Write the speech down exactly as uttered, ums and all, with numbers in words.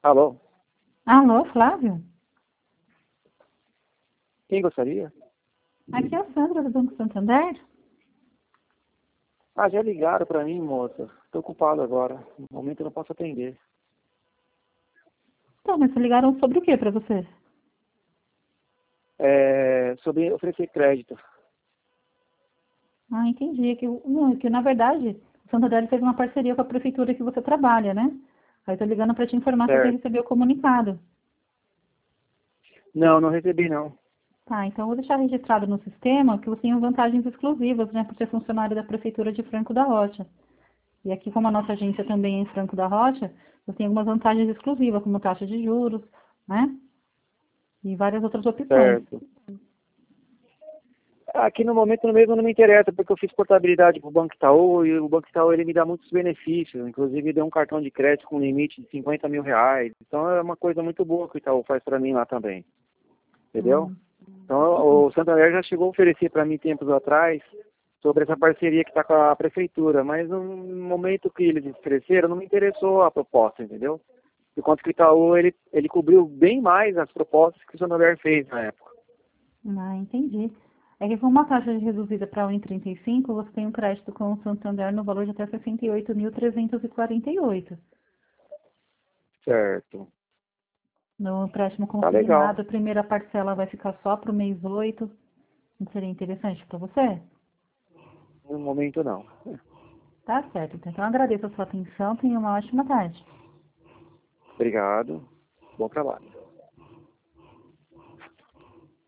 Alô? Alô, Flávio? Quem gostaria? Aqui é a Sandra do Banco Santander. Ah, já ligaram pra mim, moça. Tô ocupado agora. No momento eu não posso atender. Tá, mas ligaram sobre o que para você? É, sobre oferecer crédito. Ah, entendi. É que, não, é que na verdade, o Santander fez uma parceria com a prefeitura que você trabalha, né? Aí tô ligando para te informar se você Certo. recebeu o comunicado. Não, não recebi não. Tá, então eu vou deixar registrado no sistema que você tem vantagens exclusivas, né, por ser funcionário da prefeitura de Franco da Rocha. E aqui, como a nossa agência também é em Franco da Rocha, você tem algumas vantagens exclusivas, como taxa de juros, né? E várias outras opções. Certo. Aqui no momento mesmo não me interessa, porque eu fiz portabilidade pro Banco Itaú e o Banco Itaú ele me dá muitos benefícios. Inclusive deu um cartão de crédito com limite de cinquenta mil reais. Então é uma coisa muito boa que o Itaú faz para mim lá também. Entendeu? Hum, Então o Santander já chegou a oferecer para mim tempos atrás sobre essa parceria que está com a prefeitura, mas no momento que eles ofereceram não me interessou a proposta, entendeu? Enquanto que o Itaú ele, ele cobriu bem mais as propostas que o Santander fez na época. ah, entendi. É que com uma taxa de reduzida para um vírgula trinta e cinco, você tem um crédito com o Santander no valor de até sessenta e oito mil trezentos e quarenta e oito. Certo. No empréstimo Tá legal. consignado, a primeira parcela vai ficar só para o mês oito. Não seria interessante para você? No momento não. Tá certo. Então, eu agradeço a sua atenção. Tenha uma ótima tarde. Obrigado. Bom trabalho.